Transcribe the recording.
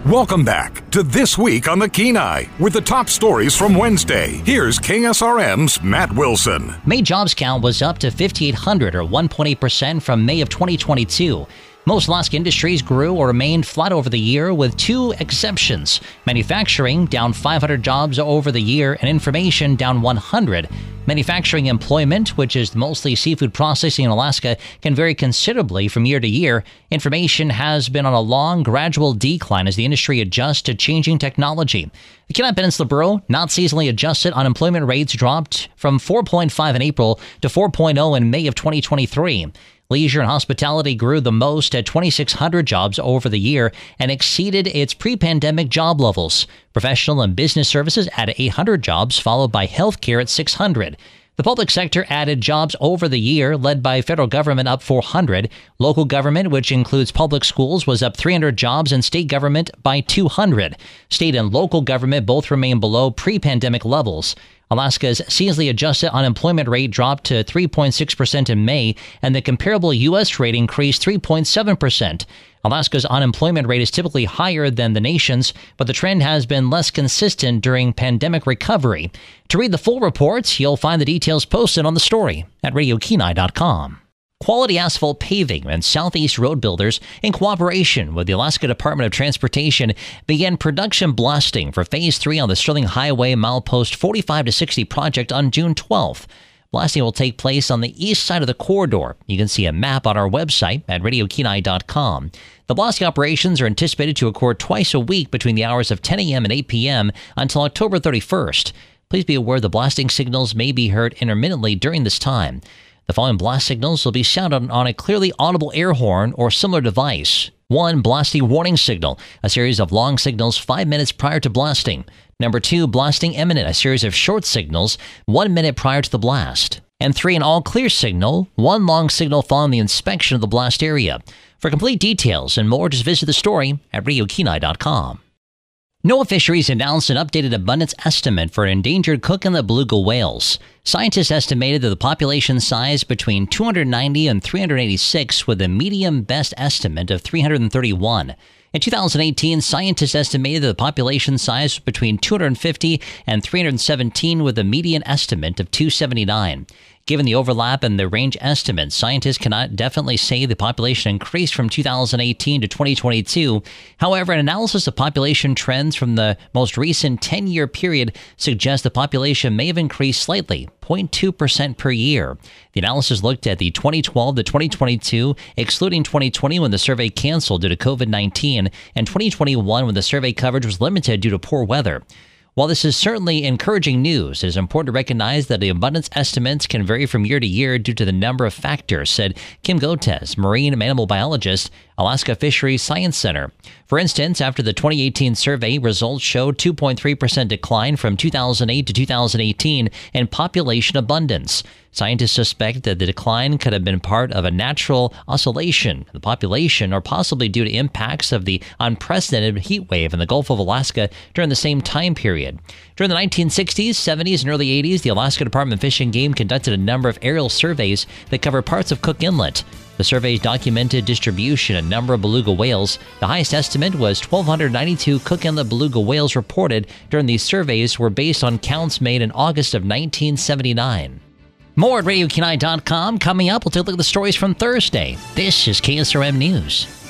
Welcome back to This Week on the Kenai with the top stories from Wednesday. Here's KSRM's Matt Wilson. May jobs count was up to 5,800 or 1.8% from May of 2022. Most Alaska industries grew or remained flat over the year, with two exceptions. Manufacturing down 500 jobs over the year, and information down 100. Manufacturing employment, which is mostly seafood processing in Alaska, can vary considerably from year to year. Information has been on a long, gradual decline as the industry adjusts to changing technology. The Kenai Peninsula Bureau, not seasonally adjusted unemployment rates dropped from 4.5 in April to 4.0 in May of 2023. Leisure and hospitality grew the most at 2,600 jobs over the year and exceeded its pre-pandemic job levels. Professional and business services added 800 jobs, followed by healthcare at 600. The public sector added jobs over the year, led by federal government up 400. Local government, which includes public schools, was up 300 jobs, and state government by 200. State and local government both remain below pre-pandemic levels. Alaska's seasonally adjusted unemployment rate dropped to 3.6% in May, and the comparable U.S. rate increased 3.7%. Alaska's unemployment rate is typically higher than the nation's, but the trend has been less consistent during pandemic recovery. To read the full reports, you'll find the details posted on the story at RadioKenai.com. Quality Asphalt Paving and Southeast Road Builders, in cooperation with the Alaska Department of Transportation, began production blasting for Phase 3 on the Sterling Highway milepost 45 to 60 project on June 12th. Blasting will take place on the east side of the corridor. You can see a map on our website at RadioKenai.com. The blasting operations are anticipated to occur twice a week between the hours of 10 a.m. and 8 p.m. until October 31st. Please be aware the blasting signals may be heard intermittently during this time. The following blast signals will be sounded on a clearly audible air horn or similar device. 1. Blasting warning signal, a series of long signals 5 minutes prior to blasting. Number 2. Blasting imminent, a series of short signals 1 minute prior to the blast. And 3. An all clear signal, 1 long signal following the inspection of the blast area. For complete details and more, just visit the story at RadioKenai.com. NOAA Fisheries announced an updated abundance estimate for endangered Cook Inlet beluga whales. Scientists estimated that the population size between 290 and 386, with a medium best estimate of 331. In 2018, scientists estimated that the population size was between 250 and 317, with a median estimate of 279. Given the overlap and the range estimates, scientists cannot definitely say the population increased from 2018 to 2022. However, an analysis of population trends from the most recent 10-year period suggests the population may have increased slightly, 0.2% per year. The analysis looked at the 2012 to 2022, excluding 2020 when the survey canceled due to COVID-19, and 2021 when the survey coverage was limited due to poor weather. While this is certainly encouraging news, it is important to recognize that the abundance estimates can vary from year to year due to the number of factors, said Kim Gotes, marine and mammal biologist, Alaska Fisheries Science Center. For instance, after the 2018 survey, results showed 2.3% decline from 2008 to 2018 in population abundance. Scientists suspect that the decline could have been part of a natural oscillation of the population, or possibly due to impacts of the unprecedented heat wave in the Gulf of Alaska during the same time period. During the 1960s, 70s, and early 80s, the Alaska Department of Fish and Game conducted a number of aerial surveys that covered parts of Cook Inlet. The surveys documented distribution and number of beluga whales. The highest estimate was 1,292 Cook Inlet beluga whales reported during these surveys were based on counts made in August of 1979. More at RadioKenai.com. Coming up, we'll take a look at the stories from Thursday. This is KSRM News.